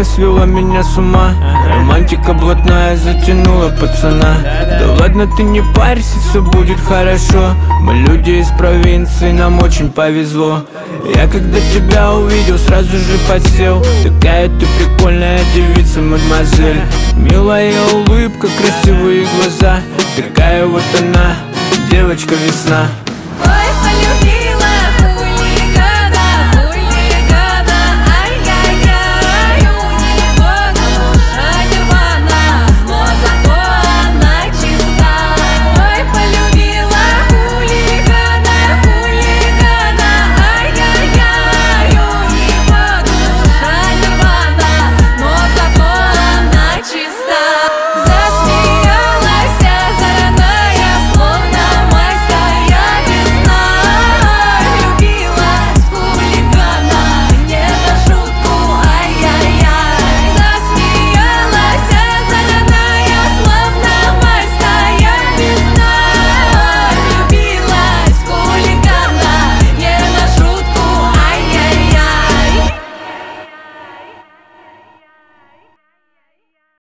Девушка свела меня с ума, романтика блатная затянула пацана. Да ладно ты не парься, все будет хорошо. Мы люди из провинции, нам очень повезло. Я когда тебя увидел, сразу же подсел. Такая ты прикольная девица, мадемуазель. Милая улыбка, красивые глаза. Такая вот она, девочка весна.